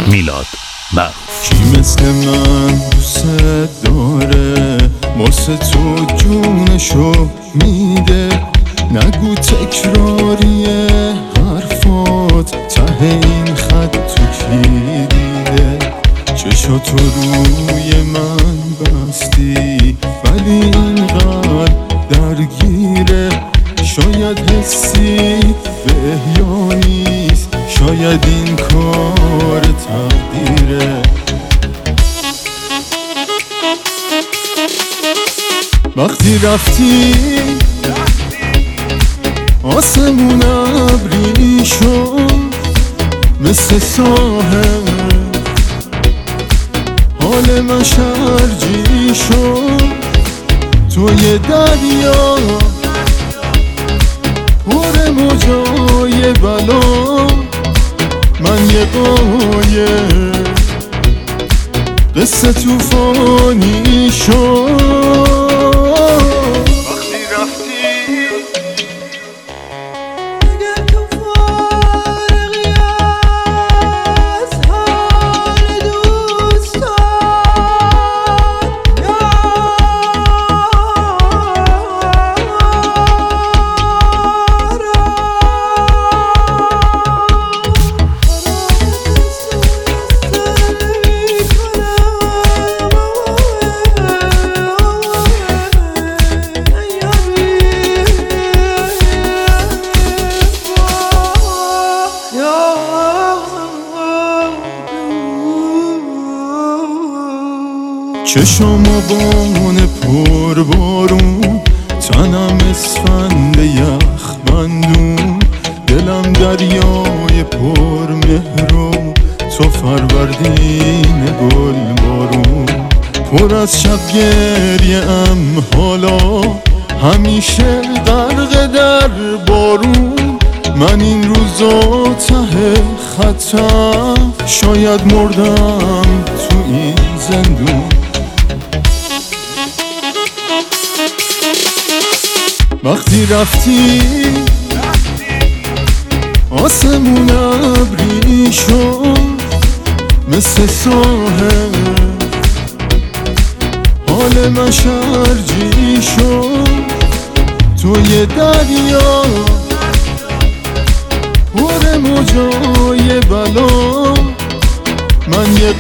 میلاد معروف. کی مثل من دوست داره واسه تو جونشو میده؟ نگو تکراریه حرفات ته این خط تو کی دیده؟ چشاتو روی من بستی ولی اینقدر درگیره، شاید حسی به احیا نیست، شاید این کار تقدیره. وقتی رفتی آسمون ابری شد مثل ساحل، حال من شرجی شد. توی دریا پر موجای بلا، من یه قایق قصه توفانی شد. وقتی رفتی اگر تو فارغی از حال دوستان، چشام بان پر بارون، تنم اسفند یخ بندون، دلم دریای پر مهرو، تو فروردین گل بارون. پر از شب گریه ام حالا، همیشه غرق در بارون. من این روزا ته خطم، شاید مردم تو این زندون. وقتی رفتی آسمون ابری شد مثل ساحل، حال من شرجی شد. توی دریا پر موجای بلا، من یه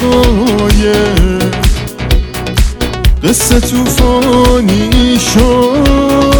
قایق قصه توفانی شد.